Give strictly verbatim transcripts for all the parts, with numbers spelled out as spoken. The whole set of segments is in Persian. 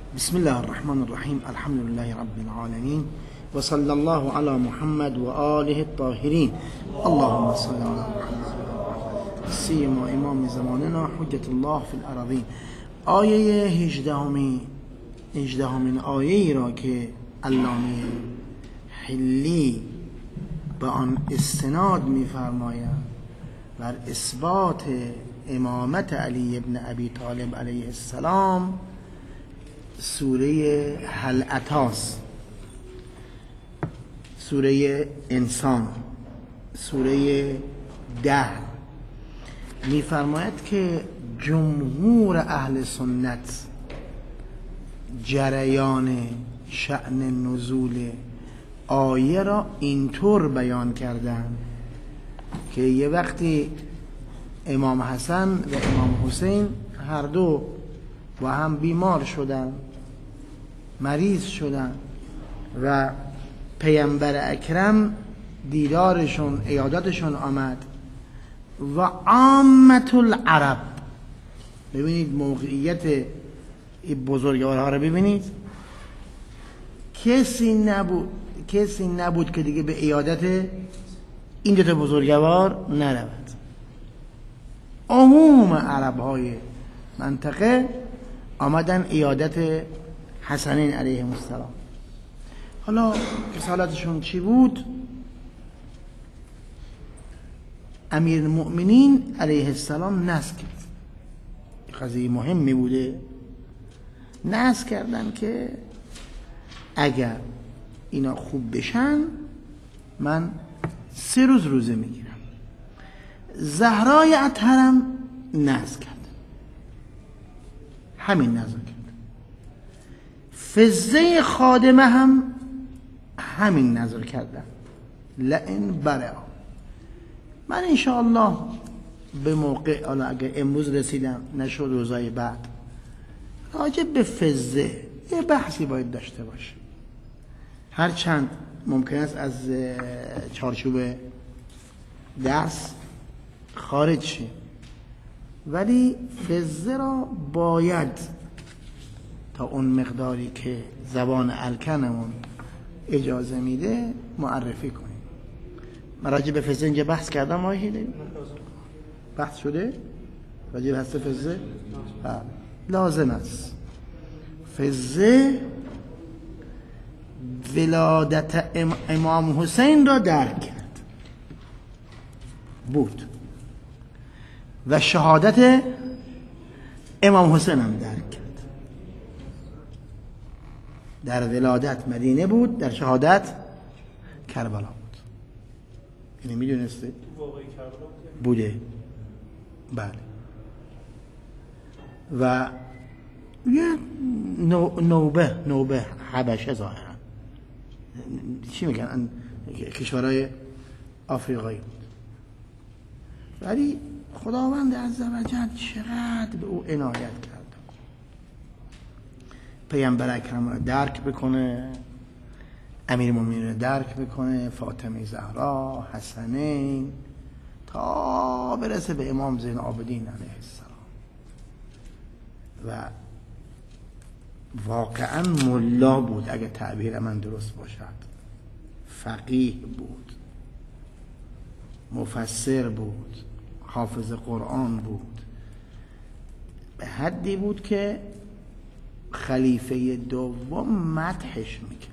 بسم الله الرحمن الرحیم. الحمد لله رب العالمین و صلی الله علی محمد و آله الطاهرین. اللهم صل علی محمد سیما امام زماننا حجت الله فی الارضین. آیه هجدهمی هجدهمین آیه ای را که علامه حلی به آن استناد می‌فرماید بر اثبات امامت علی ابن ابی طالب علیه السلام سوره هل اتاست، سوره انسان، سوره ده. می‌فرماید که جمهور اهل سنت جریان شأن نزول آیه را اینطور بیان کردند که یه وقتی امام حسن و امام حسین هر دو و هم بیمار شدن، مریض شدن و پیامبر اکرم دیدارشون، عیادتشون آمد و عامة العرب. ببینید موقعیت بزرگوارها رو ببینید، کسی نبود کسی نبود که دیگه به عیادت این دو تا بزرگوار نرود. عموم عرب‌های منطقه آمدن عیادت حسنین علیه السلام. حالا رسالتشون چی بود؟ امیر المؤمنین علیه السلام نص کرد، قضیه مهمی بوده، نص کردن که اگر اینا خوب بشن من سه روز روزه میگیرم. زهرای اطهرم نص کرد، همین نظر کرد. فزه خادمه هم همین نظر کردن، لئن برا. من انشاءالله به موقع، حالا اگه امروز رسیدم نشد روزای بعد، راجع به فزه یه بحثی باید داشته باشه، هرچند ممکن است از چارچوب درس خارج شه، ولی فزه را باید تا اون مقداری که زبان الکنمون اجازه میده معرفی کنیم. من راجع به فزه اینجا بحث کردم، آیه بحث شده راجع به هست فزه لازم است. فزه ولادت امام حسین را درک کرد بود و شهادت امام حسین هم درک کرد. در ولادت مدینه بود، در شهادت کربلا بود. یعنی میدونسته بوده. بله. و یه نوبه نوبه حبشه ظاهرا چی میگن کشورهای آفریقایی بود، ولی خداوند عزوجل چقدر به او عنایت کرد، پیامبر اکرم را درک بکنه، امیرالمومنین را درک بکنه، فاطمه زهرا، حسنین، تا برسه به امام زین العابدین علیه السلام. و واقعا ملا بود اگه تعبیر من درست باشد، فقیه بود، مفسر بود، حافظ قرآن بود، به حدی بود که خلیفه دوم مدحش میکرد.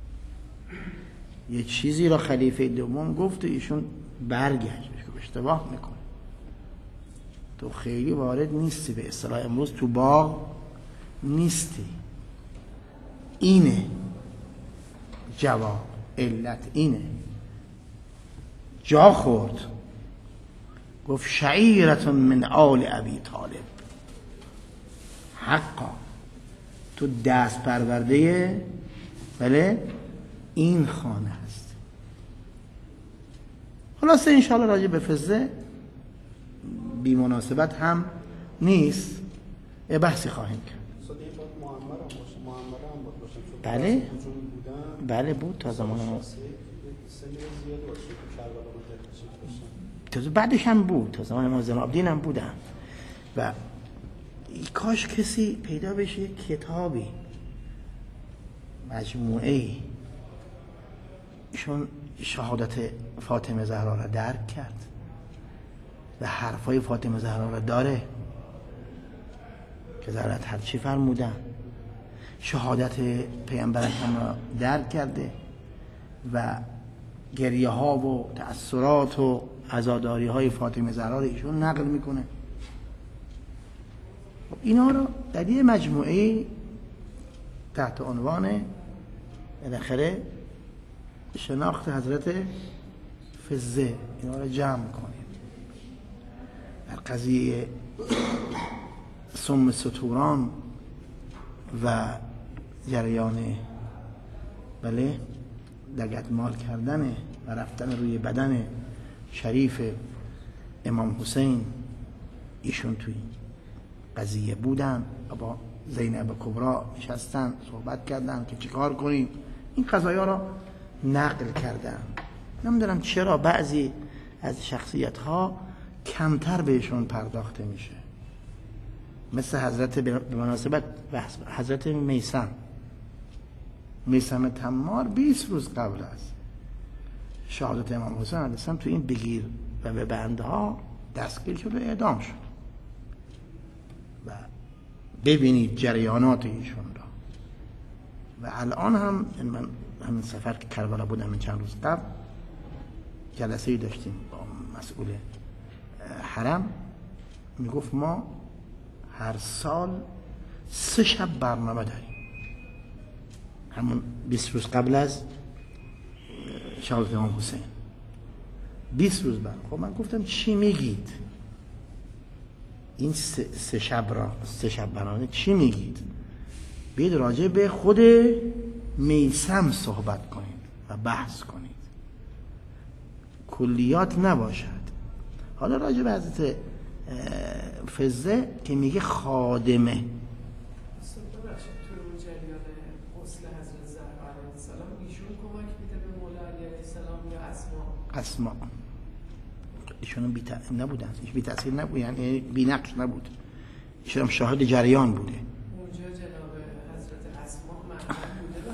یه چیزی را خلیفه دوم گفت، ایشون برگشت اشتباه میکنه، تو خیلی وارد نیستی، به اصطلاح امروز تو باغ نیستی. اینه جواب، علت اینه. جا خورد، گفت شعیرتون من آل ابی طالب، حقا تو دست پرورده بله این خانه هست. خلاصه انشاءالله راجع به فزه بی مناسبت هم نیست، یه بحثی خواهیم کرد. بله بله بود تا زمان ما، تا بعدش هم بود، تا زمان ما زین العابدین هم بودن. و کاش کسی پیدا بشه یک کتابی مجموعه ایشون شهادت فاطمه زهرا را درک کرد و حرفای فاطمه زهرا را داره که زهرا هر چی فرمودن، شهادت پیامبر اکرم را درک کرده و گریه ها و تأثیرات و عزاداری های فاطمه زهرا را ایشون نقل میکنه. اینا رو در یه مجموعه تحت عنوان بالاخره شناخت حضرت فزه اینا رو جمع کنیم. در قضیه سم ستوران و جریان بله لگدمال کردن و رفتن روی بدن شریف امام حسین، ایشون توی قضیه بودن و با زینب کبرا نشستن صحبت کردن که چیکار کنیم. این قضایا را نقل کردن. نمیدونم چرا بعضی از شخصیت ها کمتر بهشون پرداخته میشه، مثل حضرت به مناسبت حضرت میثم میثم تمار بیست روز قبل از شهادت امام حسین علیه السلام تو این بگیر و به بندها دستگیر شد و اعدام شد. و ببینید جریانات ایشون را. و الان هم من همین سفر که کربلا بودم این چند روز قبل جلسه‌ای داشتیم با مسئول حرم، میگفت ما هر سال سه شب برنامه داریم، همون بیست روز قبل از شهادت امام حسین بیست روز بعد. خب من گفتم چی میگید این سه, سه شب را سه شب برنامه چی میگید؟ بیاید راجع به خود میثم صحبت کنید و بحث کنید، کلیات نباشد. حالا راجع به حضرت فزه که میگه خادمه اسما ایشون بی تأثیر نبودن، ایش بی تأثیر نبود، یعنی بی نقش نبود، ایشون شاهد جریان بوده. اونجا جناب حضرت اسما معلوم بوده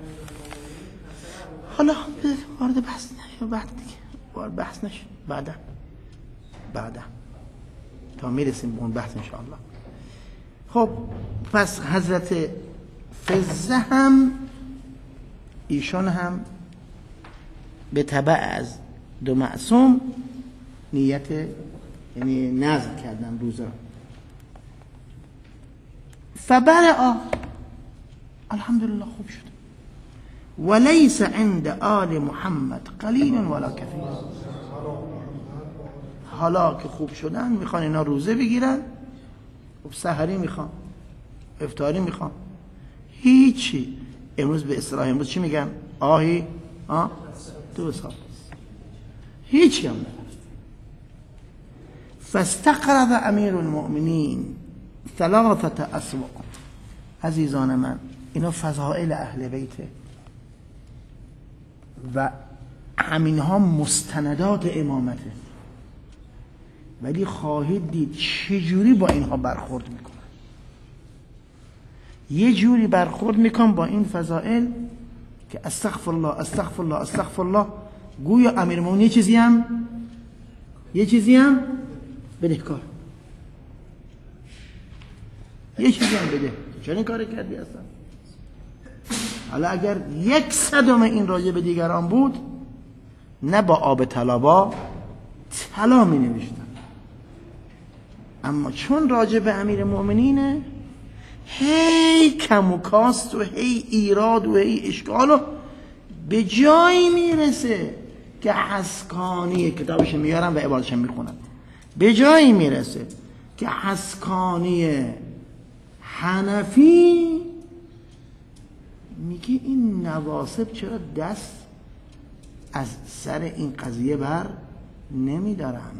حالا وارد بحث نشو، بعد دیگه وارد بحث نشو، بعدا بعدا تا میرسیم به اون بحث انشاءالله. خب پس حضرت فزه هم ایشون هم به تبع از دو معصوم نیت یعنی نظر کردن روزا. فبرئ الحمدلله خوب شد. وليس عند آل محمد قلیل ولا کثیر. حالا که خوب شدن میخوان اینا روزه بگیرن، خب سحری میخوان، افطاری میخوان، هیچی. امروز به اصطلاح امروز چی میگن؟ آهی آه دو سال هیچی هم ندارد. فاستقرض امیر المؤمنین ثلاثه اسواق. عزیزان من اینا فضائل اهل بیته و همینها مستندات امامته، ولی خواهید دید چجوری با اینها برخورد میکنن. یه جوری برخورد میکن با این فضائل که استغفر الله استغفر الله استغفر الله، گویا امیرالمومنین یه چیزی هم یه چیزی هم بدهکار، یه چیزی هم بده. چرا این کار کردی اصلا؟ حالا اگر یک صدم این راجع به دیگران بود نه با آب طلا طلا می نوشتن، اما چون راجع به امیر مومنینه هی کم و کاست و هی ایراد و هی اشکال و به جایی میرسه که حسکانی کتابش میارن و عبارتش میخونن، به جایی میرسه که حسکانی حنفی میگه این نواسب چرا دست از سر این قضیه بر نمیدارن.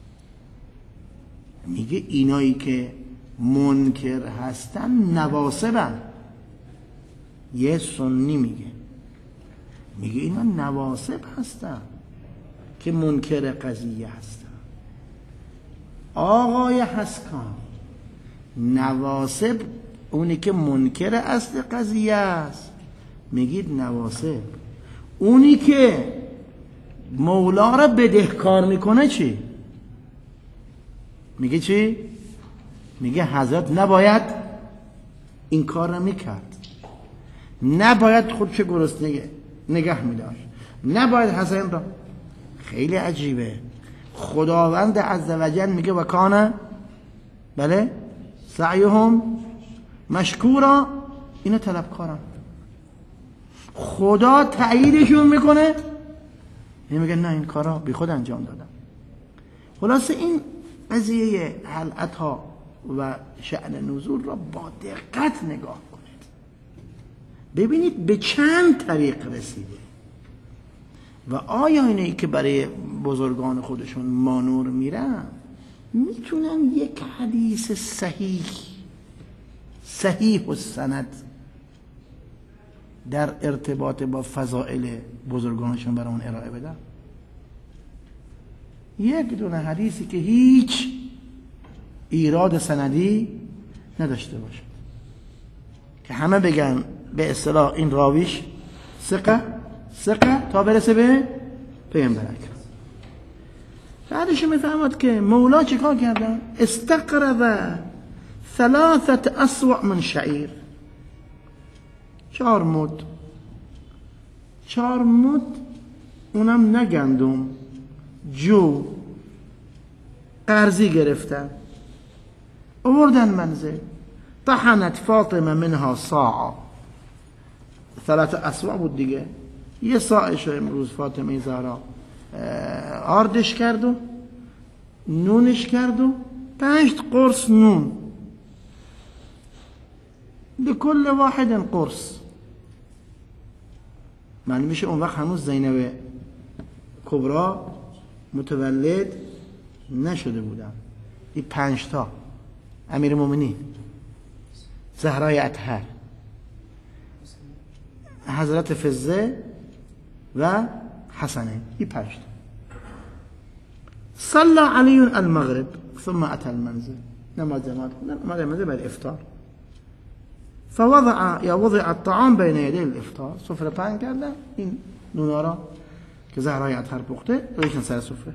میگه اینایی که منکر هستن نواسبن. یه سنی میگه میگه اینا نواسب هستن که منکر قضیه هستن. آقای حسکان نواسب اونی که منکر اصل قضیه است، میگید نواسب. اونی که مولا را بدهکار میکنه چی؟ میگه چی؟ میگه حضرت نباید این کار را میکرد، نباید خودش گرسنه نگه میداشت، نباید حسین را. خیلی عجیبه. خداوند عزوجل میگه و کان بله سعیهم مشکورا، اینو طلبکارن. خدا تاییدشون میکنه، این میگه نه این کارا بی خود انجام دادم. خلاصه این قضیه حلقتها و شأن نزول را با دقت نگاه کنید، ببینید به چند طریق رسیده و آیا اینایی که برای بزرگان خودشون مانور میرن میتونن یک حدیث صحیح صحیح و سند در ارتباط با فضائل بزرگانشون برای اون ارائه بدن؟ یک دونه حدیثی که هیچ ایراد سندی نداشته باشه که همه بگن به اصطلاح این راویش ثقه ثقه تا برسه به پیامبر اکرم. بعدش میفهمد که مولا چیکار کردن؟ استقرض ثلاثه اصوع من شعیر، چهار مد، چهار مد اونم نگندم، جو قرضی گرفتن، آوردن منزل. طحنت فاطمه منها صاعا، ثلاثه اصواع بود دیگه، یه صاعش امروز فاطمه زهرا آردش کرد و نونش کرد و پنج قرص نون، لكل واحد قرص. معنی میشه اون وقت هنوز زینب کبرا متولد نشده بودن. این پنج تا امیر مومنین، زهرای اطهر، حضرت فزه و حسنه، این پنج تا. صلى علي المغرب ثم اتى المنزل، نماز جماعت نماز منزل بعد افطار. فوضع یا وضع الطعام بین یدی الافطار، سفره پهن کردن این نونا را که زهرای اطهر پخته رویشون سر سفره.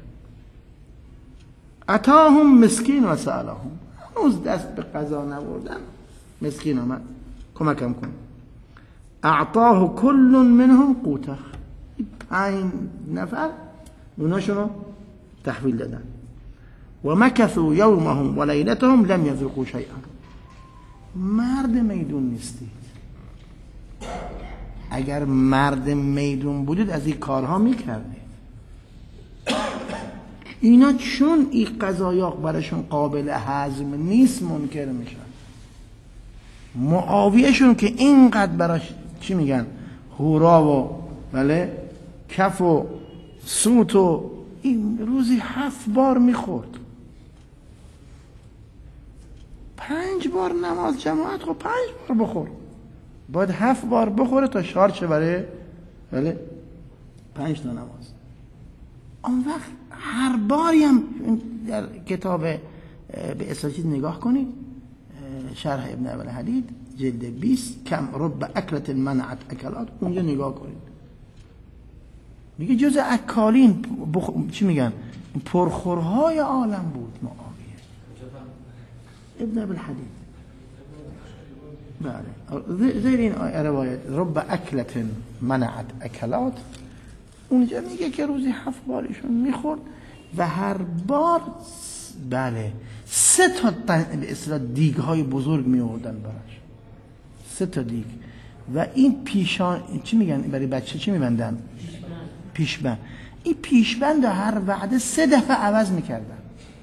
اتاهم مسکین و سألهم، هنوز دست به قضا نبردن، مسکین آمد کمکم کن. اعطاه کل منهم قوته، پنج نفر نوناشونو تحویل دادن. و مکثوا یومهم و لیلتهم لم یذوقوا شیئا. مرد میدون نیستید. اگر مرد میدون بودید از این کارها میکردید. اینا چون این قضایا براشون قابل هضم نیست منکر میشن. معاویهشون که اینقدر براش چی میگن هورا و بله کف و سوت و این روزی هفت بار میخورد، پنج بار نماز جماعت، خب پنج بار بخور، باید هفت بار بخوره تا شارچه برای بله پنج تا نماز. اون وقت هر باری هم در کتاب به اصطلاح نگاه کنید، شرح ابن ابی الحدید جلد بیست کم رب اکلت منعت اکلات، اونجا نگاه کنید میگه جز اکالین بخ... چی میگن پرخورهای عالم بود معاویه. ابن ابی الحدید بله زیر این روایت رب اکلت منعت اکلات، اونجا میگه که روزی هفت بارشون میخورد و هر بار بله سه تا به اصطلاح دیگ های بزرگ میوردن براش، سه تا دیگ. و این پیشان چی میگن برای بچه چی میبندن؟ پیشبند. این پیشبند هر وعده سه دفعه عوض میکردن.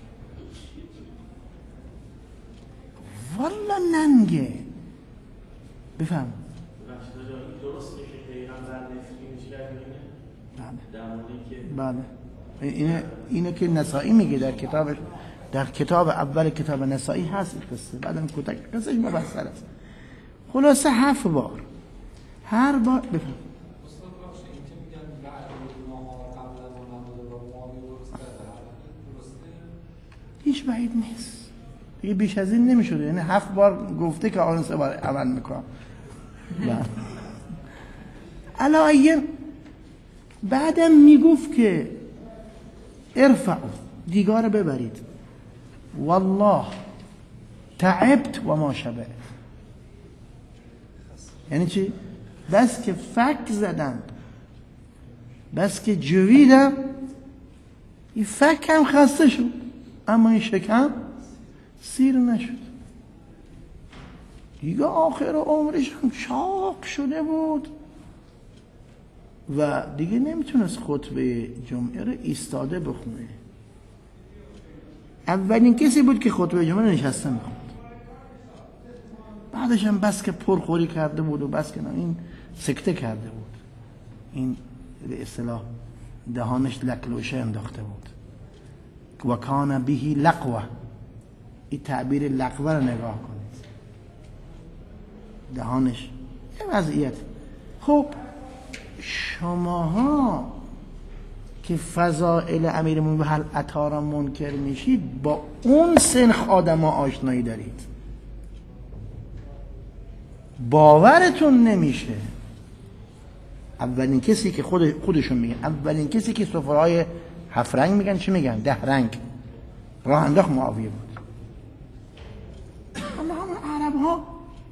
والا ننگه بفهم. بله اینه اینه که نسائی میگه در کتابش، در کتاب اول کتاب نسائی هست این قصه، بعدم کتک قصهش مبصر است. خلاصه هفت بار هر بار بفهم. هیچ بعید نیست دیگه، بیش از این نمیشده. یعنی هفت بار گفته که آن سه بار عمل میکنم. علایه بعدم میگفت که ارفعوا دیگار ببرید، والله تعبت و ما شبعت. یعنی چی؟ بس که فک زدم، بس که جویدم، این فک هم خسته شد اما این شکم سیر نشد. دیگه آخر عمرش هم شاق شده بود و دیگه نمیتونست خطبه جمعه رو ایستاده بخونه. اولین کسی بود که خطبه جمعه نشسته میخوند. بعدش هم بس که پرخوری کرده بود و بس که این سکته کرده بود، این به اصطلاح دهانش لکلوشه انداخته بود. و کان بهی لقوه، این تعبیر لقوه رو نگاه کنید، دهانش یه وضعیت. خب شماها که فضائل امیرالمومنین و هل اتی را منکر میشید، با اون سنخ آدم ها آشنایی دارید، باورتون نمیشه. اولین کسی که خود خودشون میگن، اولین کسی که سفرهای هفت رنگ میگن چی میگن؟ ده رنگ راه انداخت معاویه بود. اما همون عرب ها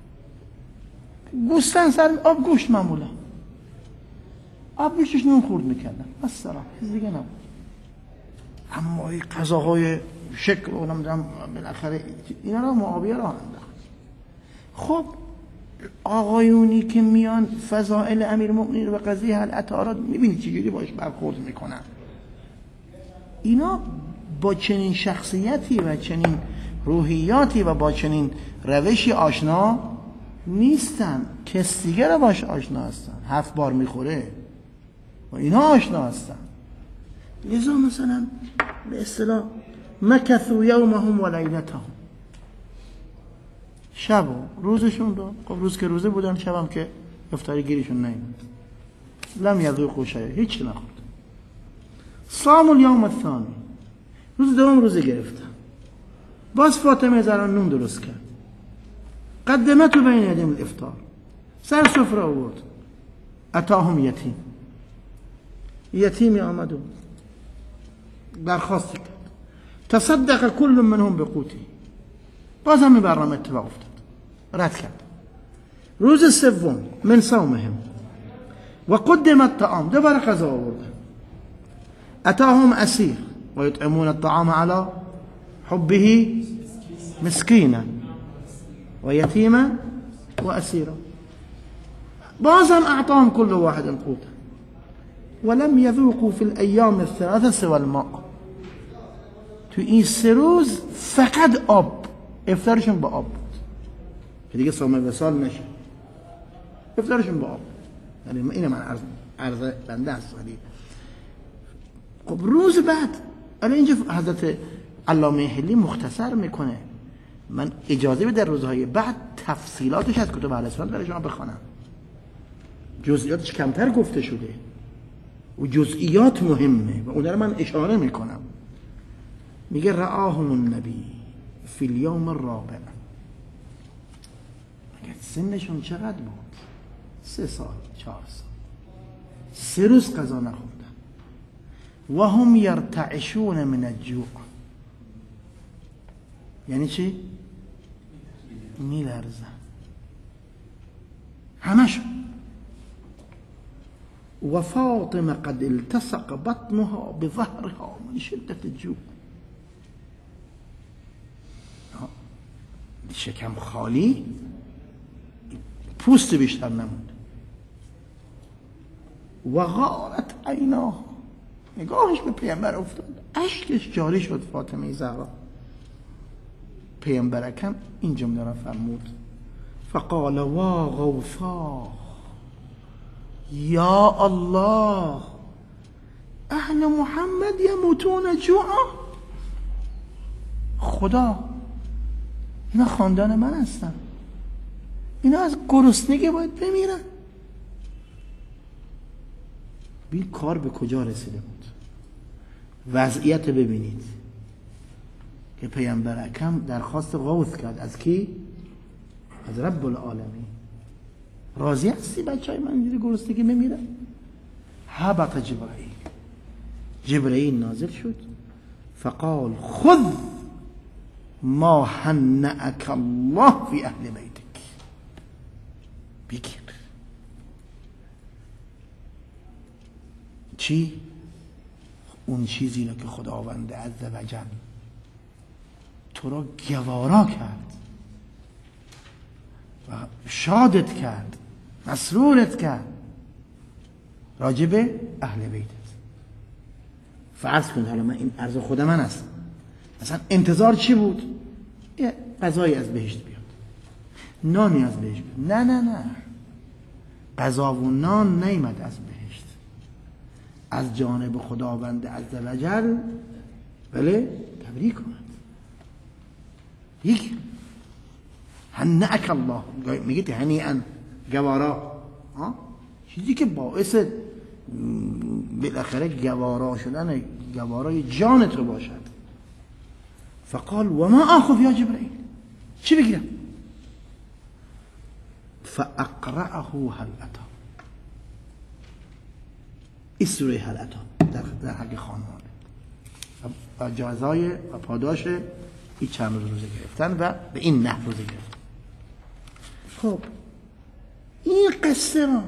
گوستن سر آب گوشت معمولا آب گوشتش نون خورد میکردن، السلام، چیز دیگه نبود. اما این غذاهای شکل و نمیدونم بالاخره اینا رو معاویه راه انداخت. خب آقایونی که میان فضائل امیرالمومنین و قضیه هل اتی را میبینید چجوری باش برخورد میکنن. اینا با چنین شخصیتی و چنین روحیاتی و با چنین روشی آشنا نیستن، کس دیگه رو باش آشنا هستن، هفت بار میخوره و اینا آشنا هستن. لذا مثلا به اصطلاح مکثوا یومهم و لیلتهم، شب و روزشون رو، خب روز که روزه بودن، شبم که افطاری گیریشون نیومد. لم یذوقوا شیئا، هیچ نخورد. صام الیوم الثانی، روز دوم روزه گرفتن. باز فاطمه زهرا نون درست کرد، قدمت بین یدیم الافطار، سر سفره آورد. اتاهم یتیم، یتیمی آمد و درخواست کرد. تصدق کل منهم بقوتی، باز هم برنامه اتفاق افتاد، رد کرد. روز سوم من صومهم و قدم الطعام، دوباره غذا آوردن. اتاهم اسیر و یطعمون الطعام على حبه مسکینا و یتیما و اسیرا، باز هم اعطاهم كل واحد قوتا ولم يذوقوا في الايام الثلاثه سوى الماء. تو این سه روز فقط آب، افطارشون با آب بود که دیگه صوم وصال نشه، افطارشون با آب. یعنی اینه من عرض عرض بنده است. ولی خب روز بعد، الان اینجا حضرت علامه حلی مختصر میکنه، من اجازه بده روزهای بعد تفصیلاتش از کتب اهل سنت برای شما بخوانم، جزئیاتش کمتر گفته شده و جزئیات مهمه و اون رو من اشاره میکنم. میگه رآهم النبی فی الیوم الرابع، میگه سنشون چقدر بود؟ سه سال، چهار سال، سه روز غذا نخوردن. و هم یرتعشون من الجوع، یعنی چی؟ میلرزن همشون. و فاطمه قد التصق بطنها بظهرها من شدت الجوع، شکم خالی، پوست بیشتر نموند. و غارت عیناها، نگاهش به پیامبر افتاد، اشکش جاری شد. فاطمه زهرا، پیامبر اکرم این جمله را فرمود، فقال وا غوثا یا الله اهل محمد یموتون جوعا. خدا، اینا خاندان من هستن، اینا از گرسنگی باید بمیرن. این کار به کجا رسیده بود؟ وضعیت ببینید که پیامبر اکرم درخواست غوث کرد از کی؟ از رب العالمین. راضی هستی بچه های من اینجوری گرسنگی میمیره؟ هبط جبرائیل، جبرائیل نازل شد فقال خذ ما هنأك الله فی اهل بیتک، بگیر. چی؟ اون چیزی را که خداوند عزوجل تو را گوارا کرد و شادت کرد، مسرورت کرد راجب اهل بیتت. فرض کن حالا من این عرض خود من است، مثلا انتظار چی بود؟ یه غذایی از بهشت بیاد، نانی از بهشت بیاد. نه نه نه، غذا و نان نیامد از بهشت، از جانب خداوند عزوجل بله تبریک کند. یک هنأک الله، میگه هنیئا، گوارا، چیزی که باعث بالاخره گوارا شدن، گوارای جانت رو باشد. فقال و ما آخذ یا جبرائیل، چی بگیرم؟ فاقرأه هل اتی، این سوره هل اتی در, در حق خانواده و جزای و پاداش این چند روز روزه گرفتن و به این نحو روزه گرفتن. خب این قصه را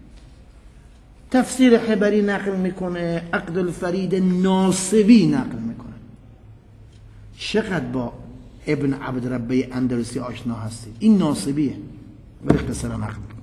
تفسیر حبری نقل میکنه، عقد الفرید ناصبی نقل میکنه. چقدر با ابن عبد ربه اندلسی آشنا هستید؟ این ناصبیه ولی قصه را نقل میکنه.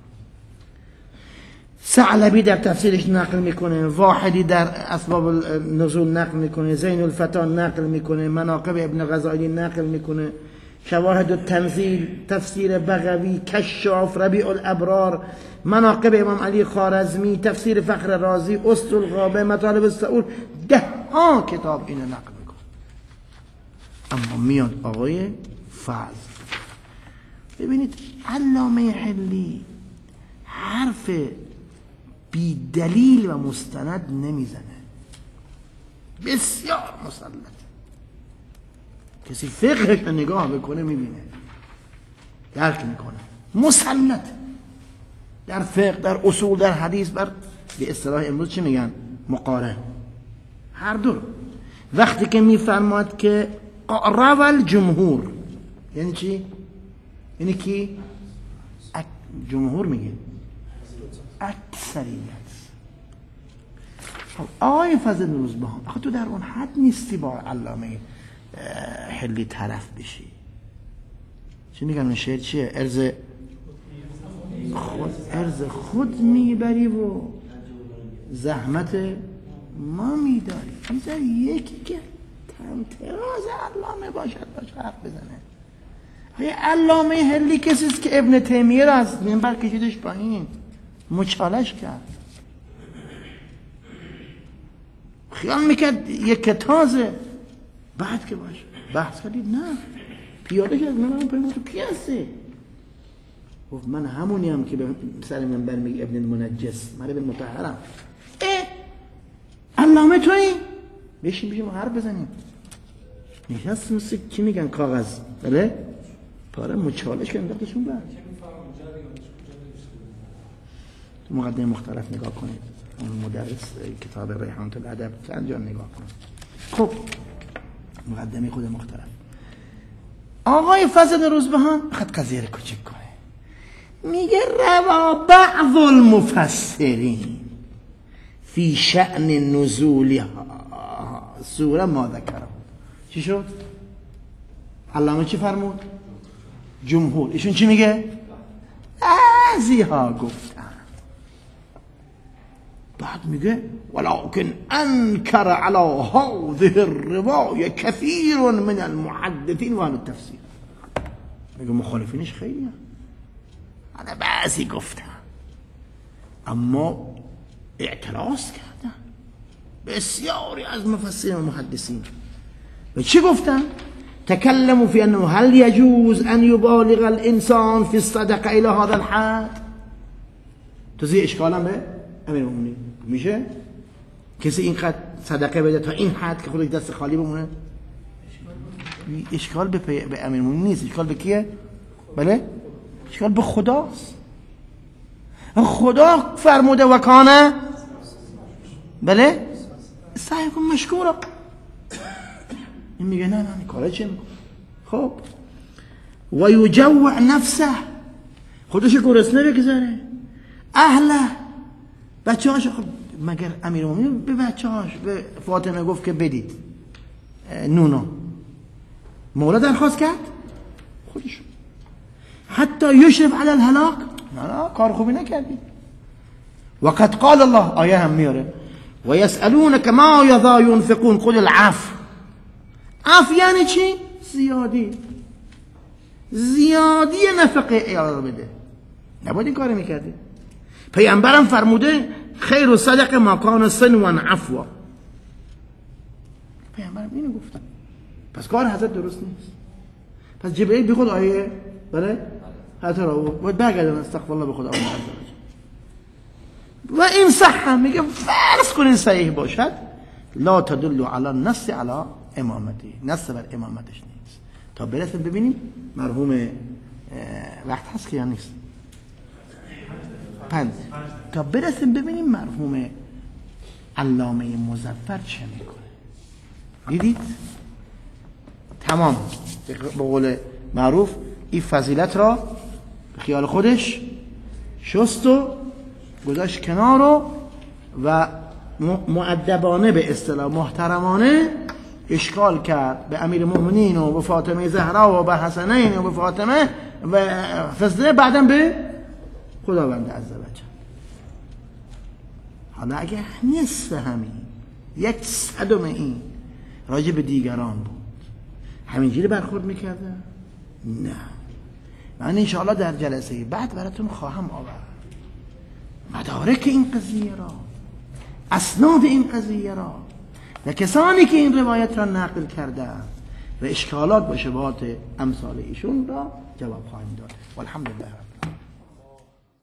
ثعلبی در تفسیرش نقل میکنه، واحدی در اسباب نزول نقل میکنه، زین الفتان نقل میکنه، مناقب ابن غزالی نقل میکنه، شواهد التنزیل، تفسیر بغوی، کشاف، ربیع الابرار، مناقب امام علی خوارزمی، تفسیر فخر رازی، اسد الغابه، مطالب السعود، ده ها کتاب اینو نقل میکنه. اما میاد آقای فضل، ببینید علامه حلی حرف بی دلیل و مستند نمیزنه، بسیار مسلط. کسی فقهش رو نگاه بکنه میبینه، درک میکنه، مسلط در فقه، در اصول، در حدیث، بر به اصطلاح امروز چی میگن؟ مقارن. هر دو وقتی که میفرماد که روال جمهور، یعنی چی؟ یعنی کی؟ جمهور میگه اکثریت. آقای فضل روزبهان آخه تو در اون حد نیستی با علامه حلی طرف بشی. چی میگن اون شعر چیه؟ ارز خود ارز خود میبری و زحمت ما میداری. همزه یکی که تمتراز علامه باشد باشه حرف بزنه. آیا علامه حلی کسیست که ابن تیمیه را از منبر کشیدش پایین، مچالش کرد، خیال میکرد یک کتازه، بعد که باشه بحث کردید نه پیاده شد. من همون پایین تو کی هستی؟ گفت من همونی هم که به سر منبر میگه ابن المنجس، من ابن مطهرم. اه علامه تویی؟ بشین بشین حرف بزنیم. نشست مثل چی میگن کاغذ، بله پاره مچالش کردن دختشون بعد تو مقدمه مختلف نگاه کنید، اون مدرس کتاب ریحانه الادب چند جا نگاه کنید. خب مقدمه خود مختلف. آقای فضل روزبهان خط قضیه رو کوچک کنه، میگه روا بعض المفسرین فی شأن نزولها سوره ما ذکره. چی شد؟ علامه چی فرمود؟ جمهور. ایشون چی میگه؟ بعضی ها گفتن. بعد میگه ولكن انکر على هذه الروايه كثير من المحدثين و اهل التفسیر. میگه مخالفینش خیلی هم. انا بعضی گفتن اما اعتراض کردن بسیاری از مفسرین و محدثین. و چی گفتن؟ تكلموا في انه هل يجوز ان يبالغ الانسان في الصدقه الى هذا الحد. تو زی اشکالم به امیر مومنین میشه کسی اینقدر صدقه بده تا این حد که خودش دست خالی بمونه؟ اشکال به, به امیر مومنین نیست، اشکال به کیه؟ بله اشکال به خداست. خدا فرموده و کانه بله سعی کن مشکورا. این میگه نه نه کاره چه میکنه. خب و یجوع نفسه، خودش گرسنه بگذاره، اهله بچه هاش. خب مگر امیرالمومنین به بچه هاش به فاطمه گفت که بدید نونو، مولا درخواست کرد خودشون. حتی یشرف علی الهلاک، نه کار خوبی نکردی. وقد قال الله، آیه هم میاره و یسألونک ماذا ينفقون قل العفو. عفو یعنی چی؟ زیادی زیادی نفقه ایال بده. نباید این کار میکردی. پیامبرم فرموده خیر و صدق ما کان سنوا عفوا. پیامبرم اینو گفتن. پس کار حضرت درست نیست. پس جبرئیل بی خود آیه بله حضرت را باید برگردن استغفر الله به خدا عز وجل. و این صح میگه فرض کنین صحیح باشد لا تدل علی النص علی امامتی، نص بر امامتش نیست. تا برسیم ببینیم مرحوم وقت هست که یا نیست پنج تا برسیم ببینیم مرحوم علامه مظفر چه میکنه. دیدید تمام به قول معروف این فضیلت را به خیال خودش شست و گذاشت کنار و و مؤدبانه به اصطلاح محترمانه اشکال کرد به امیر المؤمنین و به فاطمه زهرا و به حسنین و به فاطمه و فضله، بعدم به خداوند عزوجل. حالا اگه نصف همین یک صدم این راجع به دیگران بود همینجوری برخورد میکرده؟ نه. من انشاءالله در جلسه بعد براتون خواهم آورد مدارک این قضیه را، اسناد این قضیه را و کسانی که این روایت را نقل کردند و اشکالات و شبهات امثال ایشون را جواب خواهیم داد. والحمدلله.